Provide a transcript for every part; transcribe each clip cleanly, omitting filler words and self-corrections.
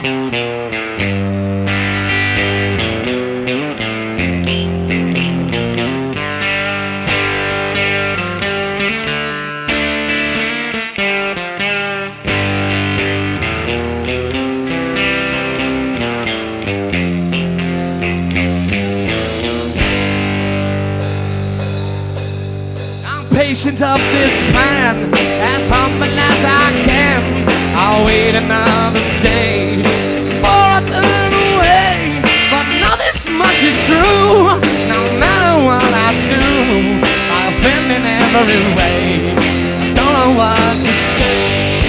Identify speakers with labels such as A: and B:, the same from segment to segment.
A: Patient of this plan, as humble as I can. I'll wait another day for a turn away, but not this much is true. No matter what I do, I offend in every way. I don't know what to say.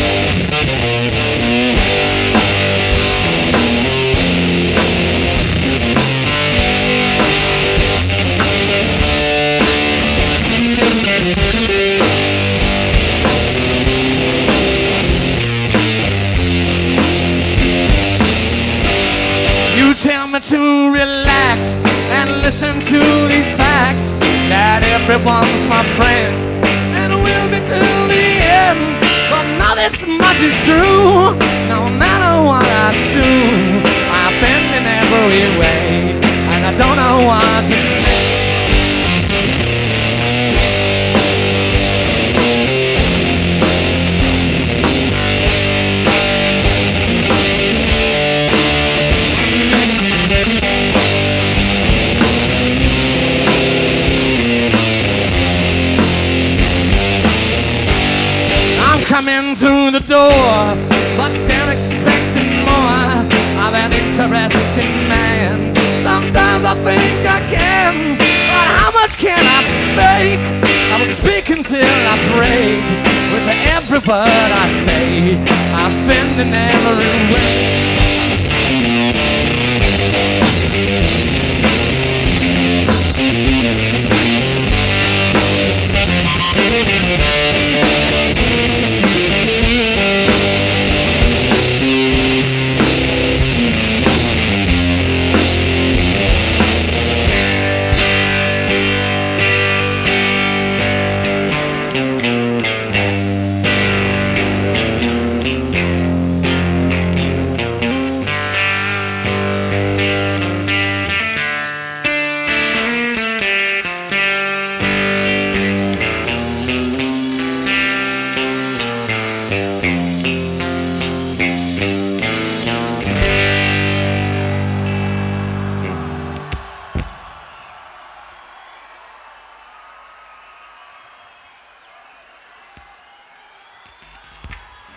A: You tell me to relax and listen to these facts, that everyone's my friend and will be till the end. But now this much is true. No matter what I do, I bend in every way, and I don't know what to say. Coming through the door, but they're expecting more of an interesting man. Sometimes I think I can, but how much can I fake? I will speak until I break. With every word I say, I offend in every way.